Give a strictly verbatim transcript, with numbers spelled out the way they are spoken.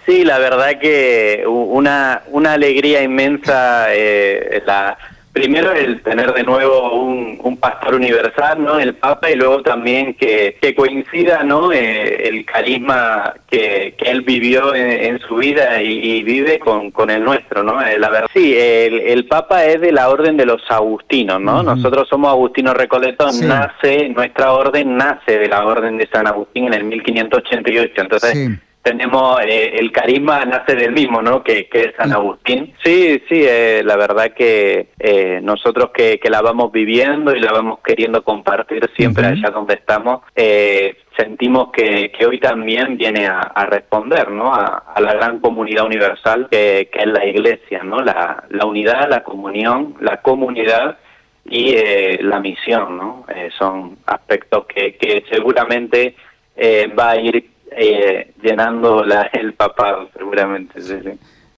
Sí, la verdad que una, una alegría inmensa, eh, la, primero el tener de nuevo un, un pastor universal, ¿no? El Papa, y luego también que, que coincida, ¿no? Eh, el carisma que, que él vivió en, en su vida y, y vive con, con el nuestro, ¿no? Eh, la verdad, sí, el, el Papa es de la orden de los agustinos, ¿no? Uh-huh. Nosotros somos agustinos recoletos, sí. nace, nuestra orden nace de la orden de San Agustín en el mil quinientos ochenta y ocho, entonces... Sí. Tenemos, eh, el carisma nace del mismo, ¿no? Que, que es San Agustín. Sí, sí, eh, la verdad que eh, nosotros que, que la vamos viviendo y la vamos queriendo compartir siempre uh-huh. allá donde estamos, eh, sentimos que, que hoy también viene a, a responder, ¿no? A, a la gran comunidad universal que, que es la Iglesia, ¿no? La, la unidad, la comunión, la comunidad y eh, la misión, ¿no? Eh, son aspectos que, que seguramente eh, va a ir Eh, llenando la, el papado, seguramente. Sí, sí.